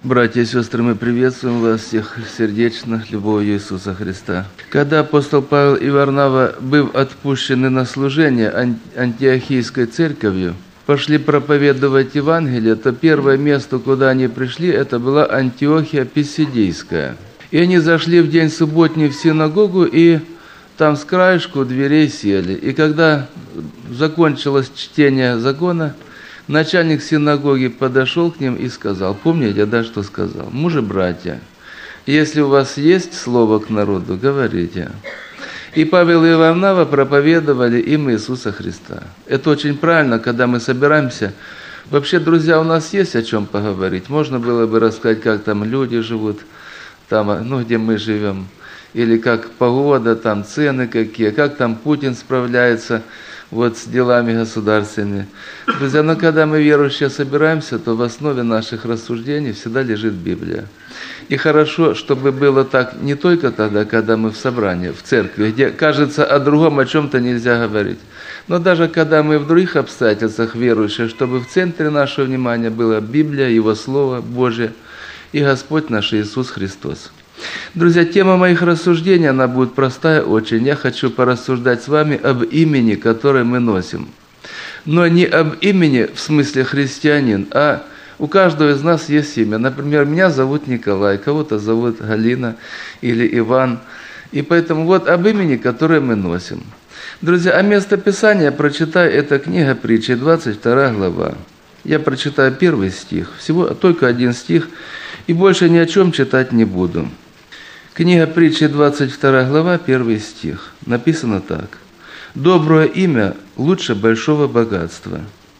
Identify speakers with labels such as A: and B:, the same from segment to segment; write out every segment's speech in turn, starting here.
A: Братья и сестры, мы приветствуем вас всех сердечно, любовью Иисуса Христа. Когда апостол Павел и Варнава, быв отпущены на служение антиохийской церковью, пошли проповедовать Евангелие, то первое место, куда они пришли, это была Антиохия Писидийская. И они зашли в день субботний в синагогу, и там с краешку у дверей сели. И когда закончилось чтение закона, начальник синагоги подошел к ним и сказал, помните, да, что сказал? Мужи-братья, если у вас есть слово к народу, говорите. И Павел и Варнава проповедовали им Иисуса Христа. Это очень правильно, когда мы собираемся. Вообще, друзья, у нас есть о чем поговорить. Можно было бы рассказать, как там люди живут, там, где мы живем, или как погода, там цены какие, как там Путин справляется с делами государственными. Друзья, но когда мы верующие собираемся, то в основе наших рассуждений всегда лежит Библия. И хорошо, чтобы было так не только тогда, когда мы в собрании, в церкви, где, кажется, о другом, о чем-то нельзя говорить, но даже когда мы в других обстоятельствах верующие, чтобы в центре нашего внимания была Библия, Его Слово Божие и Господь наш Иисус Христос. Друзья, тема моих рассуждений, она будет простая очень. Я хочу порассуждать с вами об имени, которое мы носим. Но не об имени в смысле христианин, а у каждого из нас есть имя. Например, меня зовут Николай, кого-то зовут Галина или Иван. И поэтому об имени, которое мы носим. Друзья, а место Писания прочитаю, это книга Притчи, 22 глава. Я прочитаю первый стих, всего только один стих, и больше ни о чем читать не буду. Книга Притчи, 22 глава, 1 стих. Написано так. «Доброе имя лучше большого богатства,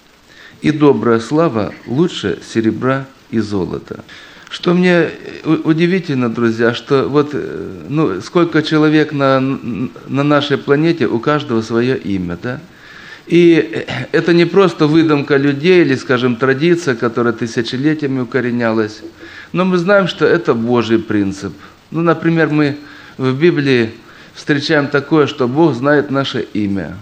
A: и добрая слава лучше серебра и золота». Что мне удивительно, друзья, что сколько человек на нашей планете, у каждого свое имя, да? И это не просто выдумка людей или, скажем, традиция, которая тысячелетиями укоренялась, но мы знаем, что это Божий принцип. Например, мы в Библии встречаем такое, что Бог знает наше имя.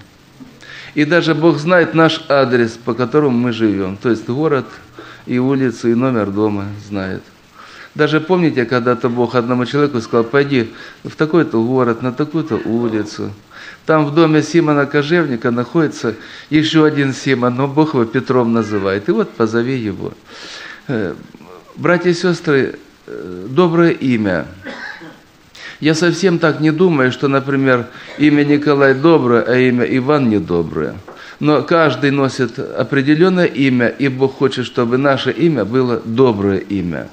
A: И даже Бог знает наш адрес, по которому мы живем. То есть город и улицу, и номер дома знает. Даже помните, когда-то Бог одному человеку сказал, пойди в такой-то город, на такую-то улицу. Там в доме Симона Кожевника находится еще один Симон, но Бог его Петром называет. И позови его. Братья и сестры, доброе имя. Я совсем так не думаю, что, например, имя Николай доброе, а имя Иван недоброе. Но каждый носит определенное имя, и Бог хочет, чтобы наше имя было доброе имя.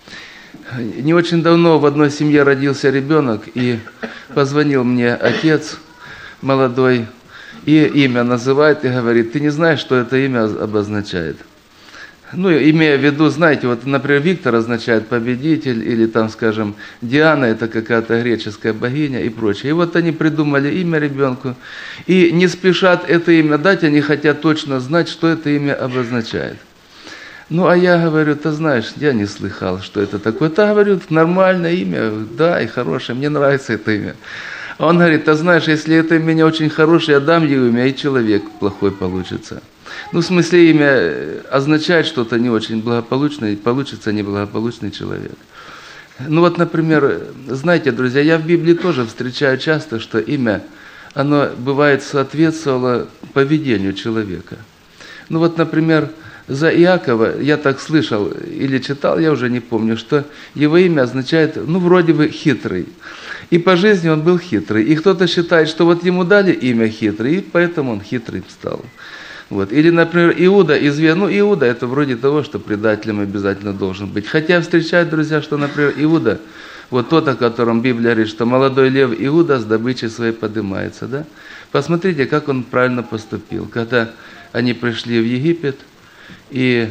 A: Не очень давно в одной семье родился ребенок, и позвонил мне отец молодой, и имя называет, и говорит, ты не знаешь, что это имя обозначает? Имея в виду, знаете, например, Виктор означает победитель, или там, скажем, Диана, это какая-то греческая богиня и прочее. И они придумали имя ребенку, и не спешат это имя дать, они хотят точно знать, что это имя обозначает. А я говорю, ты знаешь, я не слыхал, что это такое. Говорю, нормальное имя, да, и хорошее, мне нравится это имя. А он говорит, ты знаешь, если это имя очень хорошее, я дам ему имя, и человек плохой получится. В смысле, имя означает что-то не очень благополучное, и получится неблагополучный человек. Например, знаете, друзья, я в Библии тоже встречаю часто, что имя, оно бывает соответствовало поведению человека. Например, за Иакова, я так слышал или читал, я уже не помню, что его имя означает, вроде бы хитрый. И по жизни он был хитрый. И кто-то считает, что ему дали имя хитрый, и поэтому он хитрый стал. Или, например, Иуда, Иуда это вроде того, что предателем обязательно должен быть. Хотя встречают, друзья, что, например, Иуда, тот, о котором Библия говорит, что молодой лев Иуда с добычей своей поднимается, да? Посмотрите, как он правильно поступил. Когда они пришли в Египет, и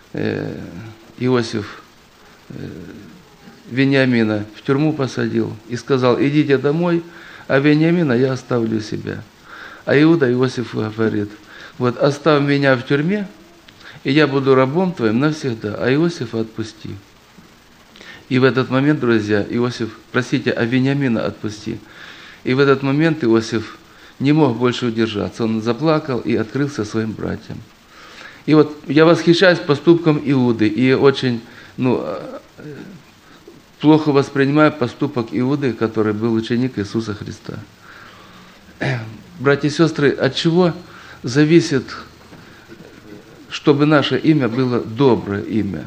A: Иосиф Вениамина в тюрьму посадил и сказал, идите домой, а Вениамина я оставлю себя. А Иуда Иосифу говорит, оставь меня в тюрьме, и я буду рабом твоим навсегда, а Иосифа отпусти. И в этот момент, друзья, а Вениамина отпусти. И в этот момент Иосиф не мог больше удержаться. Он заплакал и открылся своим братьям. И я восхищаюсь поступком Иуды, и очень плохо воспринимаю поступок Иуды, который был ученик Иисуса Христа. Братья и сестры, от чего зависит, чтобы наше имя было доброе имя?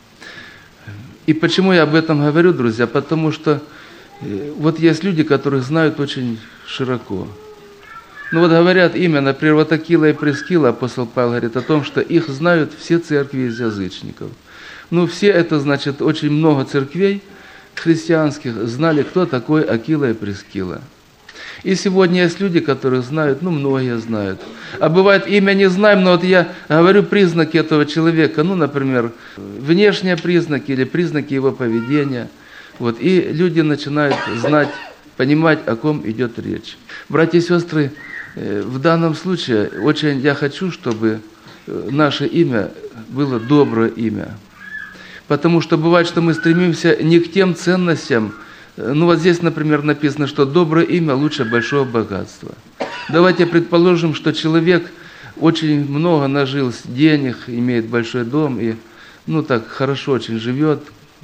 A: И почему я об этом говорю, друзья? Потому что вот есть люди, которых знают очень широко. Говорят имя, например, вот Акила и Прискила, апостол Павел говорит о том, что их знают все церкви из язычников. Все это значит, очень много церквей христианских знали, кто такой Акила и Прискила. И сегодня есть люди, которые знают, многие знают. А бывает, имя не знаем, но я говорю признаки этого человека, например, внешние признаки или признаки его поведения. И люди начинают знать, понимать, о ком идет речь. Братья и сестры, в данном случае очень я хочу, чтобы наше имя было доброе имя. Потому что бывает, что мы стремимся не к тем ценностям. Здесь, например, написано, что доброе имя лучше большого богатства. Давайте предположим, что человек очень много нажил денег, имеет большой дом и, так хорошо очень живет.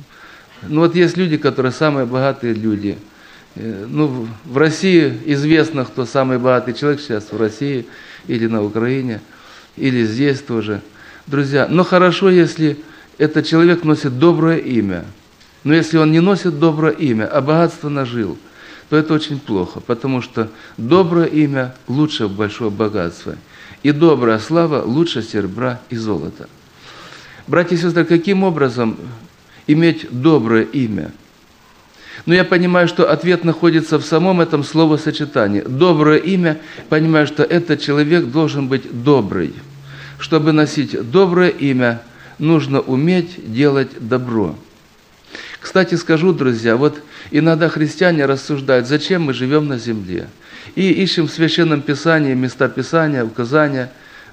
A: Есть люди, которые самые богатые люди. В России известно, кто самый богатый человек сейчас в России или на Украине, или здесь тоже. Друзья, хорошо, если этот человек носит доброе имя. Но если он не носит доброе имя, а богатство нажил, то это очень плохо, потому что доброе имя лучше большого богатства. И добрая слава лучше серебра и золота. Братья и сестры, каким образом иметь доброе имя? Я понимаю, что ответ находится в самом этом словосочетании. Доброе имя, понимаю, что этот человек должен быть добрый. Чтобы носить доброе имя, нужно уметь делать добро. Кстати, скажу, друзья, иногда христиане рассуждают, зачем мы живем на земле. И ищем в Священном Писании места Писания, указания,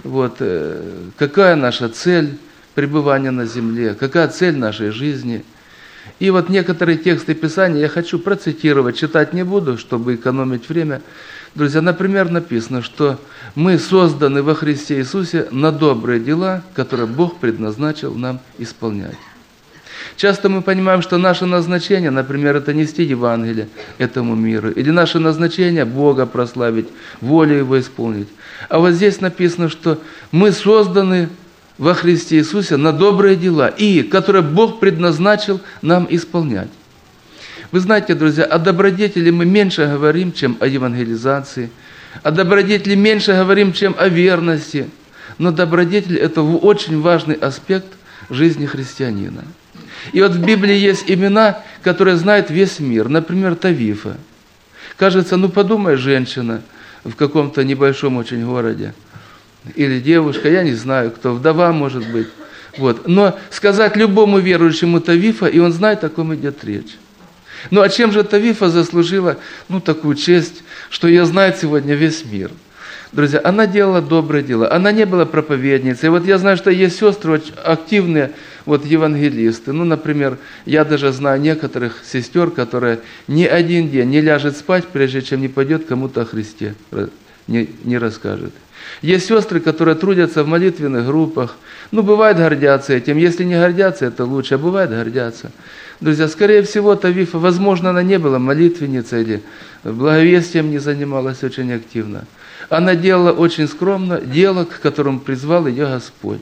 A: какая наша цель пребывания на земле, какая цель нашей жизни. И некоторые тексты Писания я хочу процитировать, читать не буду, чтобы экономить время. Друзья, например, написано, что мы созданы во Христе Иисусе на добрые дела, которые Бог предназначил нам исполнять. Часто мы понимаем, что наше назначение, например, это нести Евангелие этому миру, или наше назначение Бога прославить, волю Его исполнить. А здесь написано, что мы созданы во Христе Иисусе на добрые дела, которые Бог предназначил нам исполнять. Вы знаете, друзья, о добродетели мы меньше говорим, чем о евангелизации, о добродетели меньше говорим, чем о верности, но добродетель – это очень важный аспект жизни христианина. И в Библии есть имена, которые знает весь мир, например, Тавифа. Кажется, подумай, женщина в каком-то небольшом очень городе, или девушка, я не знаю, кто, вдова, может быть. Но сказать любому верующему Тавифа, и он знает, о ком идет речь. А чем же Тавифа заслужила такую честь, что ее знает сегодня весь мир? Друзья, она делала добрые дела, она не была проповедницей. Я знаю, что есть сестры очень активные, евангелисты. Например, я даже знаю некоторых сестер, которые ни один день не ляжет спать, прежде чем не пойдет кому-то о Христе, не расскажет. Есть сестры, которые трудятся в молитвенных группах. Бывает гордятся этим. Если не гордятся, это лучше, а бывает гордятся. Друзья, скорее всего, Тавифа, возможно, она не была молитвенницей или благовестием не занималась очень активно. Она делала очень скромно дело, к которому призвал ее Господь.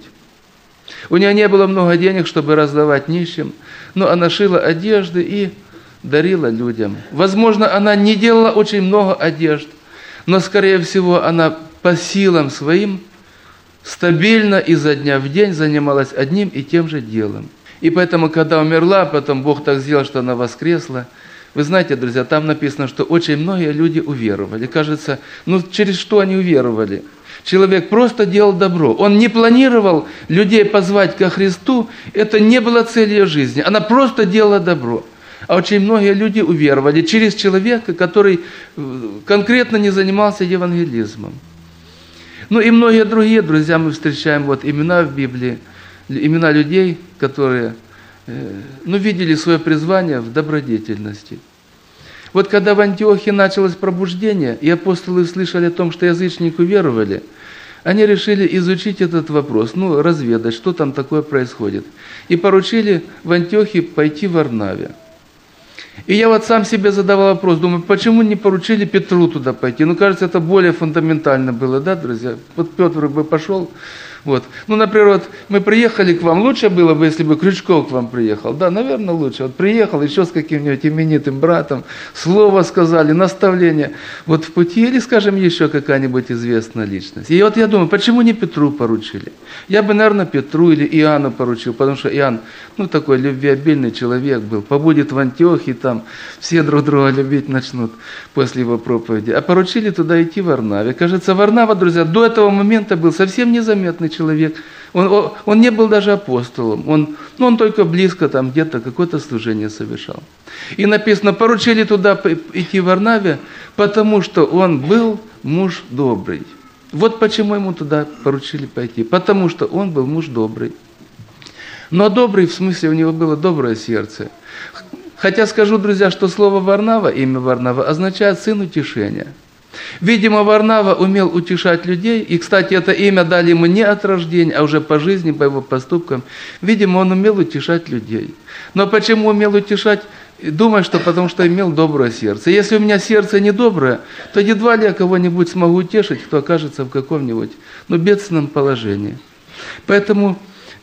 A: У нее не было много денег, чтобы раздавать нищим, но она шила одежды и дарила людям. Возможно, она не делала очень много одежд, но, скорее всего, она по силам своим стабильно изо дня в день занималась одним и тем же делом. И поэтому, когда умерла, потом Бог так сделал, что она воскресла. Вы знаете, друзья, там написано, что очень многие люди уверовали. Кажется, через что они уверовали? Человек просто делал добро. Он не планировал людей позвать ко Христу. Это не было целью ее жизни. Она просто делала добро. А очень многие люди уверовали через человека, который конкретно не занимался евангелизмом. И многие другие, друзья, мы встречаем имена в Библии, имена людей, которые видели свое призвание в добродетельности. Когда в Антиохии началось пробуждение, и апостолы слышали о том, что язычники уверовали, они решили изучить этот вопрос, разведать, что там такое происходит. И поручили в Антиохии пойти в Варнаве. И я вот сам себе задавал вопрос, думаю, почему не поручили Петру туда пойти? Кажется, это более фундаментально было, да, друзья? Вот Петр бы пошел. Вот. Например, вот мы приехали к вам, лучше было бы, если бы Крючков к вам приехал. Да, наверное, лучше. Вот приехал еще с каким-нибудь именитым братом, слово сказали, наставление. Вот в пути, или, скажем, еще какая-нибудь известная личность. И вот я думаю, почему не Петру поручили? Я бы, наверное, Петру или Иоанну поручил, потому что Иоанн, такой любвеобильный человек был, побудет в Антиохии, там все друг друга любить начнут после его проповеди. А поручили туда идти в Варнаве. Кажется, Варнава, друзья, до этого момента был совсем незаметный человек. Он не был даже апостолом. Он только близко там где-то какое-то служение совершал. И написано, поручили туда идти в Варнаве, потому что он был муж добрый. Вот почему ему туда поручили пойти. Потому что он был муж добрый. Но добрый, в смысле, у него было доброе сердце. Хотя скажу, друзья, что слово Варнава, имя Варнава, означает «сын утешения». Видимо, Варнава умел утешать людей, и, кстати, это имя дали ему не от рождения, а уже по жизни, по его поступкам. Видимо, он умел утешать людей. Но почему умел утешать? Думаю, что потому что имел доброе сердце. Если у меня сердце недоброе, то едва ли я кого-нибудь смогу утешить, кто окажется в каком-нибудь бедственном положении. Поэтому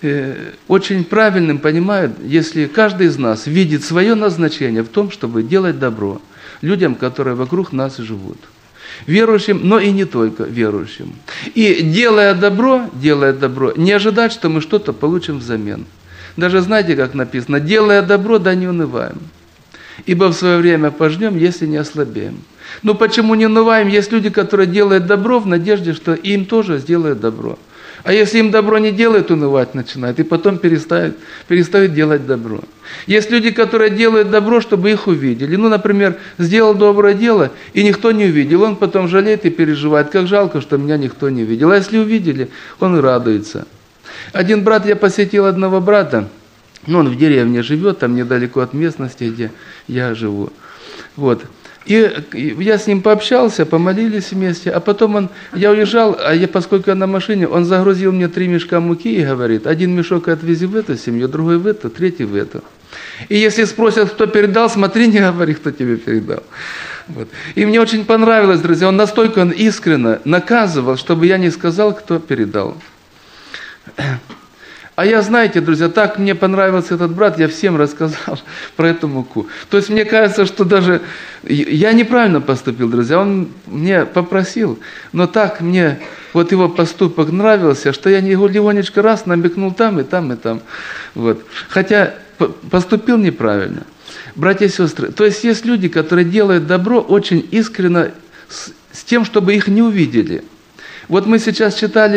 A: очень правильным понимают, если каждый из нас видит свое назначение в том, чтобы делать добро людям, которые вокруг нас живут. Верующим, но и не только верующим. И делая добро, не ожидать, что мы что-то получим взамен. Даже знаете, как написано, делая добро, да не унываем. Ибо в свое время пожнем, если не ослабеем. Почему не унываем? Есть люди, которые делают добро в надежде, что им тоже сделают добро. А если им добро не делают, унывать начинают, и потом перестают делать добро. Есть люди, которые делают добро, чтобы их увидели. Например, сделал доброе дело, и никто не увидел. Он потом жалеет и переживает, как жалко, что меня никто не видел. А если увидели, он и радуется. Один брат, я посетил одного брата, он в деревне живет, там недалеко от местности, где я живу. Вот. И я с ним пообщался, помолились вместе, а потом я уезжал, поскольку я на машине, он загрузил мне 3 мешка муки и говорит, один мешок отвези в эту семью, другой в эту, третий в эту. И если спросят, кто передал, смотри, не говори, кто тебе передал. Вот. И мне очень понравилось, друзья, он настолько искренне наказывал, чтобы я не сказал, кто передал. А я, знаете, друзья, так мне понравился этот брат, я всем рассказал про эту муку. То есть мне кажется, что даже я неправильно поступил, друзья. Он мне попросил, но так мне вот его поступок нравился, что я легонечко раз намекнул там и там и там. Вот. Хотя поступил неправильно. Братья и сестры, то есть есть люди, которые делают добро очень искренне с тем, чтобы их не увидели. Вот мы сейчас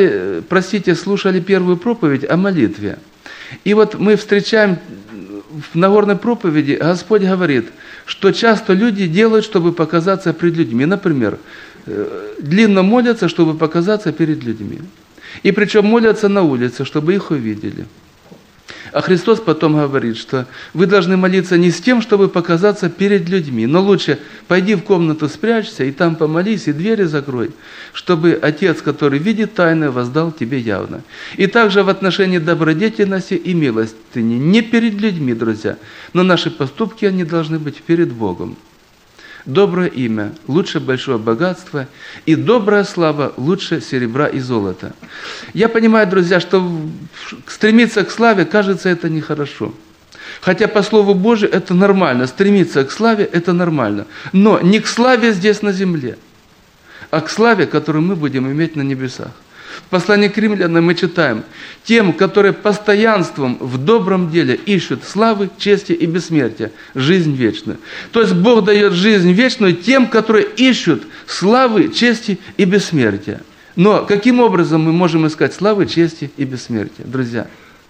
A: слушали первую проповедь о молитве. И вот мы встречаем в Нагорной проповеди, Господь говорит, что часто люди делают, чтобы показаться перед людьми. Например, длинно молятся, чтобы показаться перед людьми. И причем молятся на улице, чтобы их увидели. А Христос потом говорит, что вы должны молиться не с тем, чтобы показаться перед людьми, но лучше пойди в комнату, спрячься, и там помолись, и двери закрой, чтобы Отец, который видит тайное, воздал тебе явно. И также в отношении добродетельности и милостыни, не перед людьми, друзья, но наши поступки, они должны быть перед Богом. Доброе имя лучше большого богатства, и добрая слава лучше серебра и золота. Я понимаю, друзья, что стремиться к славе, кажется, это нехорошо. Хотя по Слову Божию это нормально, стремиться к славе это нормально. Но не к славе здесь на земле, а к славе, которую мы будем иметь на небесах. В послании к Римлянам мы читаем: «Тем, которые постоянством в добром деле ищут славы, чести и бессмертия, жизнь вечную». То есть Бог дает жизнь вечную тем, которые ищут славы, чести и бессмертия. Но каким образом мы можем искать славы, чести и бессмертия, друзья?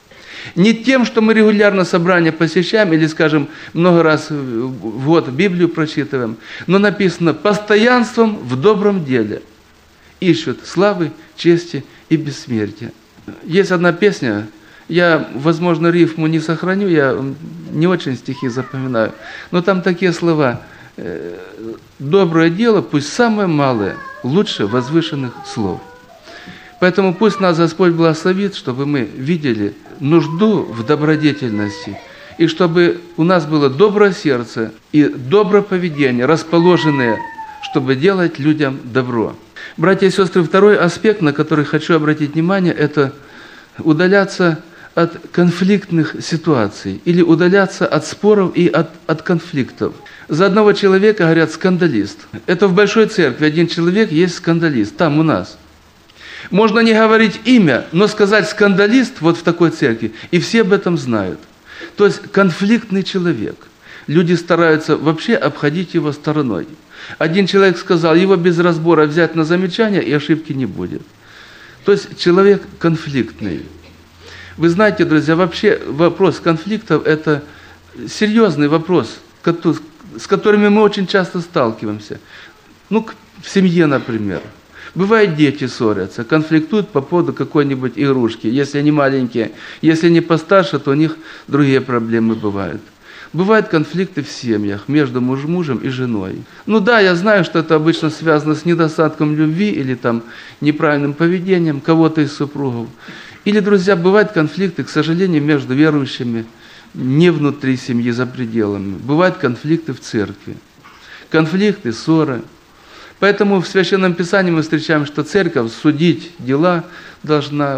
A: Не тем, что мы регулярно собрания посещаем или, скажем, много раз в год Библию прочитываем, но написано «постоянством в добром деле ищут славы, чести и бессмертия». Есть одна песня, я, возможно, рифму не сохраню, я не очень стихи запоминаю, но там такие слова: «Доброе дело, пусть самое малое, лучше возвышенных слов». Поэтому пусть нас Господь благословит, чтобы мы видели нужду в добродетельности, и чтобы у нас было доброе сердце и доброе поведение, расположенное, чтобы делать людям добро. Братья и сестры, второй аспект, на который хочу обратить внимание, это удаляться от конфликтных ситуаций или удаляться от споров и от конфликтов. За одного человека говорят скандалист. Это в большой церкви один человек есть скандалист, там у нас. Можно не говорить имя, но сказать скандалист вот в такой церкви, и все об этом знают. То есть конфликтный человек. Люди стараются вообще обходить его стороной. Один человек сказал, его без разбора взять на замечание, и ошибки не будет. То есть человек конфликтный. Вы знаете, друзья, вообще вопрос конфликтов – это серьезный вопрос, с которыми мы очень часто сталкиваемся. Ну, в семье, например. Бывает, дети ссорятся, конфликтуют по поводу какой-нибудь игрушки. Если они маленькие, если они постарше, то у них другие проблемы бывают. Бывают конфликты в семьях между мужем и женой. Ну да, я знаю, что это обычно связано с недостатком любви или там неправильным поведением кого-то из супругов. Или, друзья, бывают конфликты, к сожалению, между верующими, не внутри семьи, за пределами. Бывают конфликты в церкви. Конфликты, ссоры. Поэтому в Священном Писании мы встречаем, что церковь судить дела должна,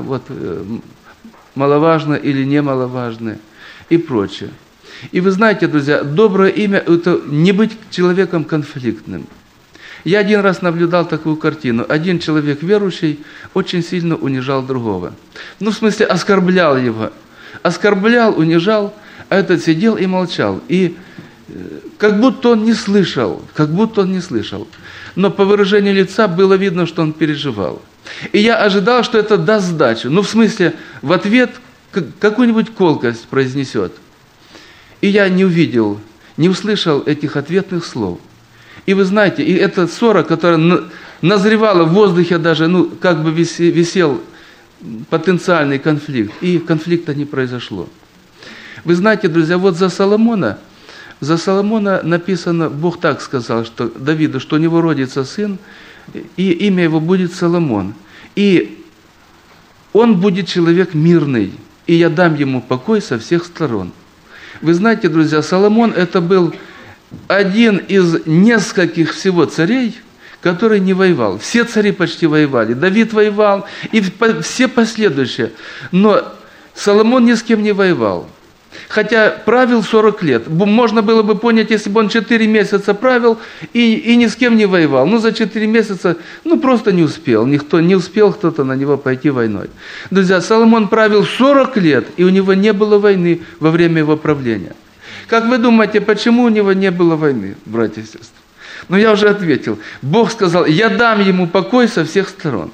A: маловажно или немаловажно, и прочее. И вы знаете, друзья, доброе имя – это не быть человеком конфликтным. Я один раз наблюдал такую картину. Один человек верующий очень сильно унижал другого. Ну, в смысле, оскорблял его. Оскорблял, унижал, а этот сидел и молчал. И как будто он не слышал, Но по выражению лица было видно, что он переживал. И я ожидал, что это даст сдачу. Ну, в смысле, в ответ какую-нибудь колкость произнесет. И я не увидел, не услышал этих ответных слов. И вы знаете, и эта ссора, которая назревала в воздухе даже, как бы висел потенциальный конфликт, и конфликта не произошло. Вы знаете, друзья, вот за Соломона написано, Бог так сказал, что Давиду, что у него родится сын, и имя его будет Соломон. И он будет человек мирный, и я дам ему покой со всех сторон. Вы знаете, друзья, Соломон это был один из нескольких всего царей, который не воевал. Все цари почти воевали. Давид воевал, и все последующие. Но Соломон ни с кем не воевал. Хотя правил 40 лет. Можно было бы понять, если бы он 4 месяца правил и ни с кем не воевал. За 4 месяца, просто не успел. Не успел кто-то на него пойти войной. Друзья, Соломон правил 40 лет, и у него не было войны во время его правления. Как вы думаете, почему у него не было войны, братья и сестры? Я уже ответил. Бог сказал, я дам ему покой со всех сторон.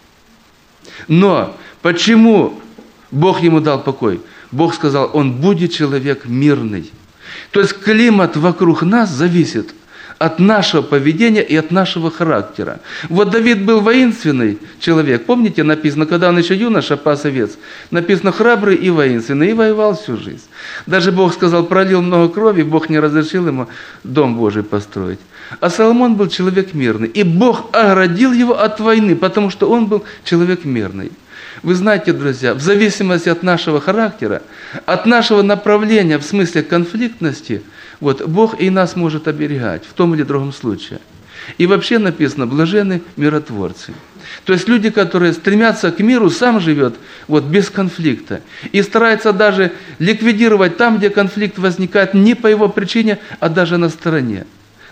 A: Но почему Бог ему дал покой? Бог сказал, он будет человек мирный. То есть климат вокруг нас зависит от нашего поведения и от нашего характера. Вот Давид был воинственный человек. Помните, написано, когда он еще юноша, пас овец, написано, храбрый и воинственный, и воевал всю жизнь. Даже Бог сказал, пролил много крови, Бог не разрешил ему дом Божий построить. А Соломон был человек мирный. И Бог оградил его от войны, потому что он был человек мирный. Вы знаете, друзья, в зависимости от нашего характера, от нашего направления, в смысле конфликтности, Бог и нас может оберегать в том или другом случае. И вообще написано, блаженны миротворцы. То есть люди, которые стремятся к миру, сам живет без конфликта. И старается даже ликвидировать там, где конфликт возникает не по его причине, а даже на стороне.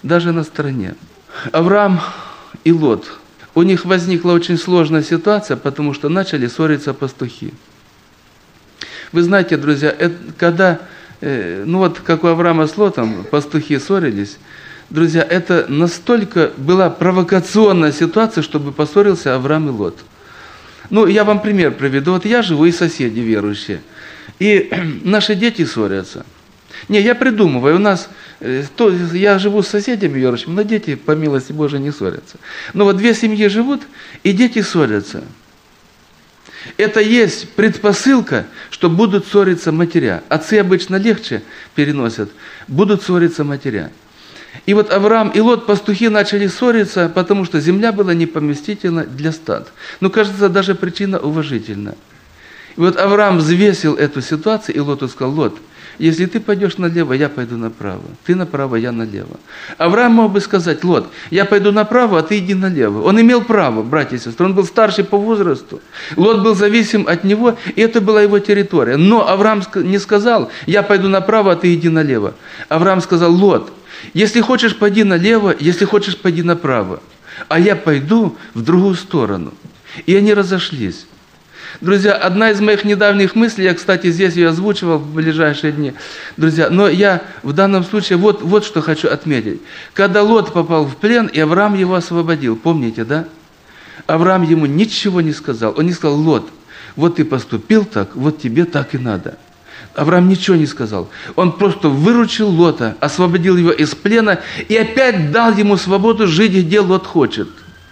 A: Авраам и Лот. У них возникла очень сложная ситуация, потому что начали ссориться пастухи. Вы знаете, друзья, когда, как у Авраама с Лотом, пастухи ссорились, друзья, это настолько была провокационная ситуация, чтобы поссорился Авраам и Лот. Я вам пример приведу. Я живу, и соседи верующие. И наши дети ссорятся. Я придумываю, у нас, я живу с соседями верующими, но дети, по милости Божией, не ссорятся. Но 2 семьи живут, и дети ссорятся. Это есть предпосылка, что будут ссориться матеря. Отцы обычно легче переносят, будут ссориться матеря. И вот Авраам и Лот, пастухи, начали ссориться, потому что земля была непоместительна для стад. Но, кажется, даже причина уважительна. И вот Авраам взвесил эту ситуацию, и Лоту сказал: Лот, если ты пойдешь налево, я пойду направо. Ты направо, я налево. Авраам мог бы сказать: Лот, я пойду направо, а ты иди налево. Он имел право, братья и сестры, он был старший по возрасту. Лот был зависим от него, и это была его территория. Но Авраам не сказал: я пойду направо, а ты иди налево. Авраам сказал: Лот, если хочешь, пойди налево, если хочешь, пойди направо. А я пойду в другую сторону. И они разошлись. Друзья, одна из моих недавних мыслей, я, кстати, здесь ее озвучивал в ближайшие дни, друзья, но я в данном случае вот что хочу отметить. Когда Лот попал в плен, и Авраам его освободил, помните, да? Авраам ему ничего не сказал. Он не сказал: Лот, вот ты поступил так, вот тебе так и надо. Авраам ничего не сказал. Он просто выручил Лота, освободил его из плена и опять дал ему свободу жить, где Лот хочет.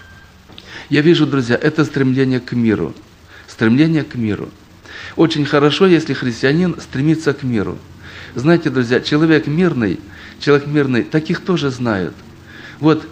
A: Я вижу, друзья, это стремление к миру. Стремление к миру. Очень хорошо, если христианин стремится к миру. Знаете, друзья, человек мирный, таких тоже знают. Вот,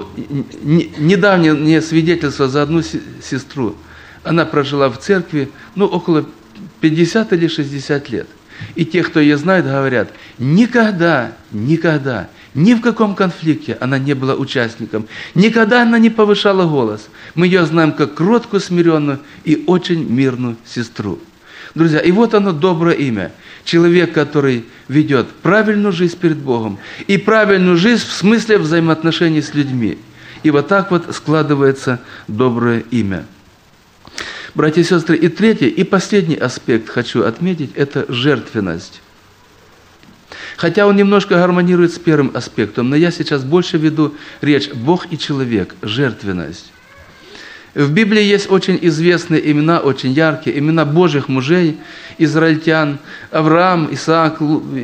A: недавнее мне свидетельство за одну сестру. Она прожила в церкви, около 50 или 60 лет. И те, кто ее знает, говорят: никогда, ни в каком конфликте она не была участником. Никогда она не повышала голос. Мы ее знаем как кроткую, смиренную и очень мирную сестру. Друзья, и вот оно, доброе имя. Человек, который ведет правильную жизнь перед Богом. И правильную жизнь в смысле взаимоотношений с людьми. И вот так вот складывается доброе имя. Братья и сестры, и третий, и последний аспект хочу отметить – это жертвенность. Хотя он немножко гармонирует с первым аспектом, но я сейчас больше веду речь Бог и человек, жертвенность. В Библии есть очень известные имена, очень яркие, имена Божьих мужей, израильтян, Авраам, Исаак,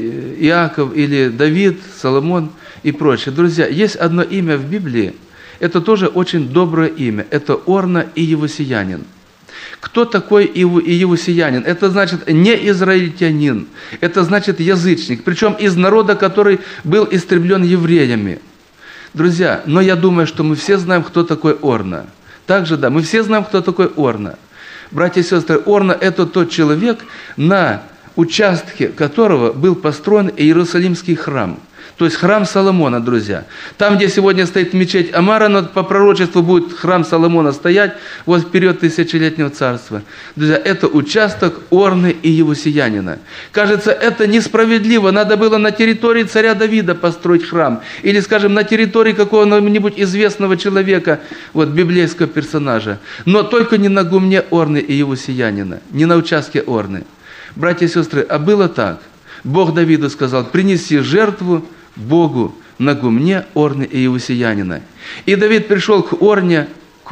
A: Иаков или Давид, Соломон и прочее. Друзья, есть одно имя в Библии, это тоже очень доброе имя, это Орна и Иевусеянин. Кто такой иевусеянин? Это значит не израильтянин, это значит язычник, причем из народа, который был истреблен евреями. Друзья, но я думаю, что мы все знаем, кто такой Орна. Также, да, мы все знаем, кто такой Орна. Братья и сестры, Орна – это тот человек, на участке которого был построен Иерусалимский храм. То есть храм Соломона, друзья. Там, где сегодня стоит мечеть Амара, но по пророчеству будет храм Соломона стоять вот в период тысячелетнего царства. Друзья, это участок Орны и Иевусеянина. Кажется, это несправедливо. Надо было на территории царя Давида построить храм. Или, скажем, на территории какого-нибудь известного человека, вот библейского персонажа. Но только не на гумне Орны и Иевусеянина, не на участке Орны. Братья и сестры, а было так. Бог Давиду сказал: принеси жертву Богу на гумне Орны и Иевусеянина. И Давид пришел к Орне,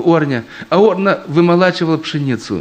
A: а Орна вымолачивала пшеницу.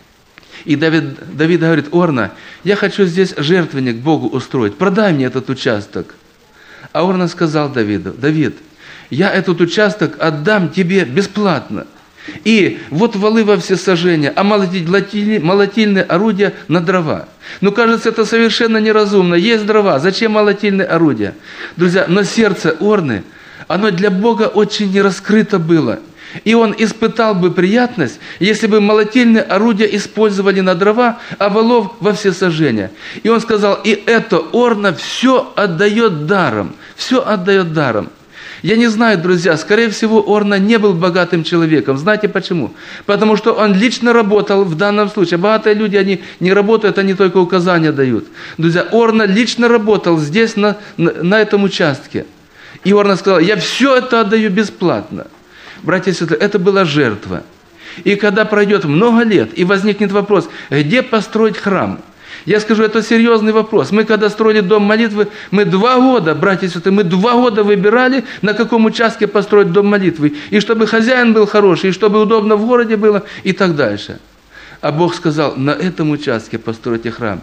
A: И Давид говорит: Орна, я хочу здесь жертвенник Богу устроить, продай мне этот участок. А Орна сказал Давиду: Давид, я этот участок отдам тебе бесплатно. И вот валы во всесожжение, а молотильные орудия на дрова. Ну, кажется, это совершенно неразумно. Есть дрова, зачем молотильные орудия? Друзья, но сердце Орны, оно для Бога очень не раскрыто было. И он испытал бы приятность, если бы молотильные орудия использовали на дрова, а валов во всесожжение. И он сказал: и это Орна все отдает даром. Все отдает даром. Я не знаю, друзья, скорее всего, Орна не был богатым человеком. Знаете почему? Потому что он лично работал в данном случае. Богатые люди, они не работают, они только указания дают. Друзья, Орна лично работал здесь, на этом участке. И Орна сказал: я все это отдаю бесплатно. Братья и сестры, это была жертва. И когда пройдет много лет, и возникнет вопрос, где построить храм? Я скажу, это серьезный вопрос. Мы, когда строили дом молитвы, мы 2 года, братья и сестры, мы 2 года выбирали, на каком участке построить дом молитвы. И чтобы хозяин был хороший, и чтобы удобно в городе было, и так дальше. А Бог сказал: на этом участке постройте храм.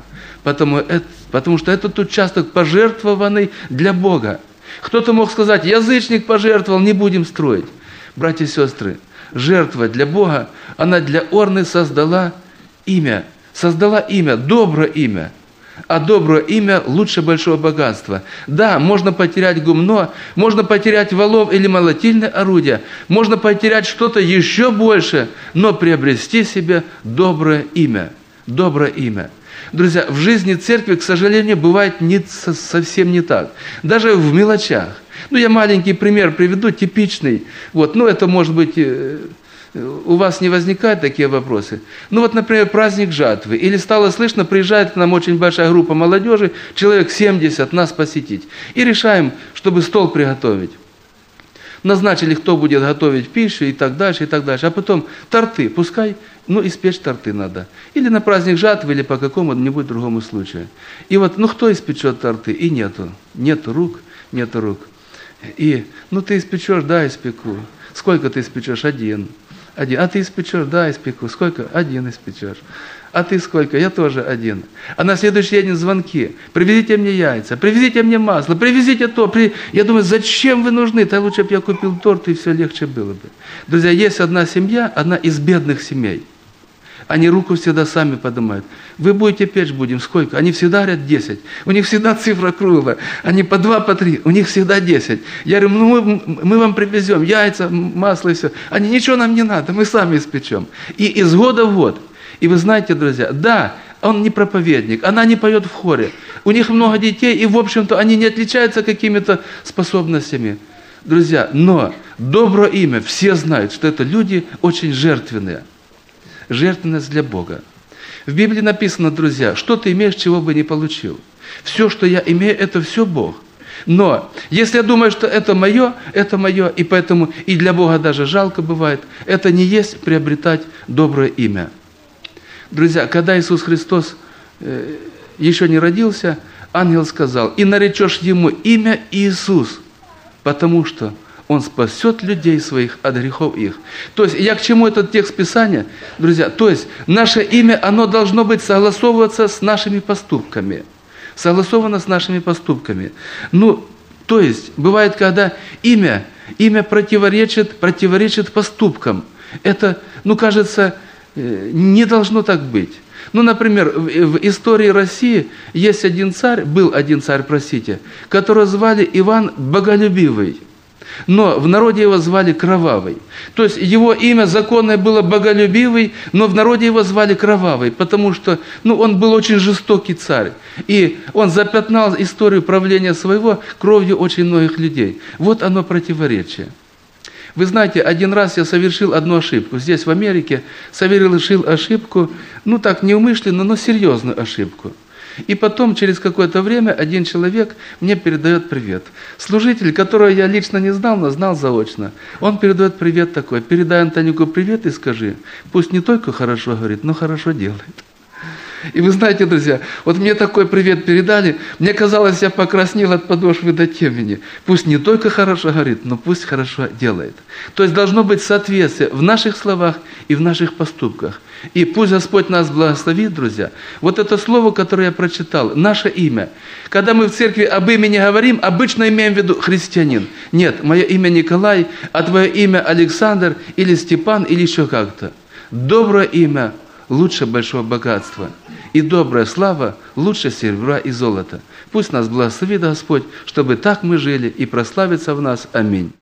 A: Потому что этот участок пожертвованный для Бога. Кто-то мог сказать: язычник пожертвовал, не будем строить. Братья и сестры, жертва для Бога, она для Орны создала имя, доброе имя. А доброе имя лучше большого богатства. Да, можно потерять гумно, можно потерять валов или молотильное орудие, можно потерять что-то еще больше, но приобрести себе доброе имя. Доброе имя. Друзья, в жизни церкви, к сожалению, бывает совсем не так. Даже в мелочах. Я маленький пример приведу, типичный. Это может быть... У вас не возникают такие вопросы? Например, праздник жатвы. Или стало слышно, приезжает к нам очень большая группа молодежи, человек 70, нас посетить. И решаем, чтобы стол приготовить. Назначили, кто будет готовить пищу и так дальше, и так дальше. А потом торты, пускай, испечь торты надо. Или на праздник жатвы, или по какому-нибудь другому случаю. И кто испечет торты? И нету. Нету рук. И, ты испечешь? Да, испеку. Сколько ты испечешь? Один. А ты испечешь? Да, испеку. Сколько? Один испечешь. А ты сколько? Я тоже один. А на следующий день звонки. Привезите мне яйца, привезите мне масло, привезите то. Я думаю, зачем вы нужны? Да лучше бы я купил торт, и все легче было бы. Друзья, есть одна семья, одна из бедных семей. Они руку всегда сами поднимают. Вы будете печь, будем. Сколько? Они всегда говорят 10. У них всегда цифра круглая. Они по 2, по 3. У них всегда 10. Я говорю, мы вам привезем яйца, масло и все. Они, ничего нам не надо, мы сами испечем. И из года в год. И вы знаете, друзья, да, он не проповедник, она не поет в хоре. У них много детей, и, в общем-то, они не отличаются какими-то способностями. Друзья, но доброе имя, все знают, что это люди очень жертвенные. Жертвенность для Бога. В Библии написано, друзья, что ты имеешь, чего бы не получил. Все, что я имею, это все Бог. Но если я думаю, что это мое, и поэтому и для Бога даже жалко бывает, это не есть приобретать доброе имя. Друзья, когда Иисус Христос еще не родился, ангел сказал, и наречешь ему имя Иисус, потому что Он спасет людей своих от грехов их. То есть, я к чему этот текст Писания? Друзья, то есть, наше имя, оно должно быть согласовываться с нашими поступками. Согласовано с нашими поступками. То есть, бывает, когда имя противоречит поступкам. Это, кажется, не должно так быть. Например, в истории России был один царь, которого звали Иван Боголюбивый. Но в народе его звали Кровавый. То есть его имя законное было Боголюбивый, но в народе его звали Кровавый, потому что он был очень жестокий царь. И он запятнал историю правления своего кровью очень многих людей. Вот оно противоречие. Вы знаете, один раз я совершил одну ошибку. Здесь, в Америке, совершил ошибку, так неумышленно, но серьезную ошибку. И потом, через какое-то время, один человек мне передает привет. Служитель, которого я лично не знал, но знал заочно. Он передает привет такой. Передай Антонику привет и скажи, пусть не только хорошо говорит, но хорошо делает. И вы знаете, друзья, мне такой привет передали, мне казалось, я покраснел от подошвы до темени. Пусть не только хорошо говорит, но пусть хорошо делает. То есть должно быть соответствие в наших словах и в наших поступках. И пусть Господь нас благословит, друзья. Это слово, которое я прочитал, наше имя. Когда мы в церкви об имени говорим, обычно имеем в виду христианин. Нет, мое имя Николай, а твое имя Александр или Степан или еще как-то. Доброе имя лучше большого богатства. И добрая слава лучше серебра и золота. Пусть нас благословит Господь, чтобы так мы жили и прославится в нас. Аминь.